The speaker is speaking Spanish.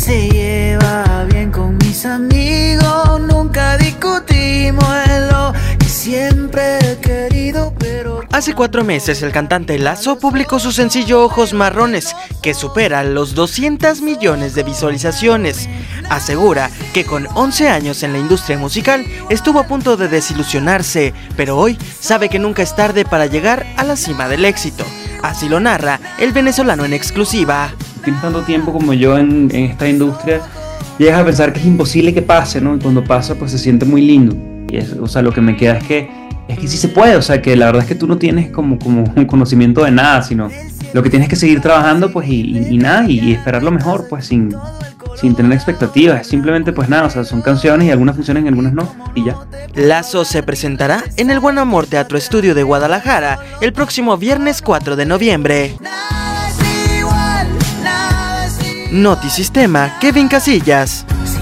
se lleva bien con mis amigos, nunca discutimos en lo que siempre he querido, pero... Hace 4 meses el cantante Lazo publicó su sencillo Ojos Marrones, que supera los 200 millones de visualizaciones. Asegura que con 11 años en la industria musical estuvo a punto de desilusionarse, pero hoy sabe que nunca es tarde para llegar a la cima del éxito. Así lo narra el venezolano en exclusiva. Tienes tanto tiempo como yo en esta industria, llegas a pensar que es imposible que pase, ¿no? Y cuando pasa, pues se siente muy lindo. Y o sea, lo que me queda es que sí se puede, o sea, que la verdad es que tú no tienes como un conocimiento de nada, sino lo que tienes que seguir trabajando, pues, y nada, y esperar lo mejor, pues, sin tener expectativas. Simplemente, pues nada, o sea, son canciones y algunas funcionan y algunas no, y ya. Lazo se presentará en el Buen Amor Teatro Estudio de Guadalajara el próximo viernes 4 de noviembre. Notisistema, Kevin Casillas.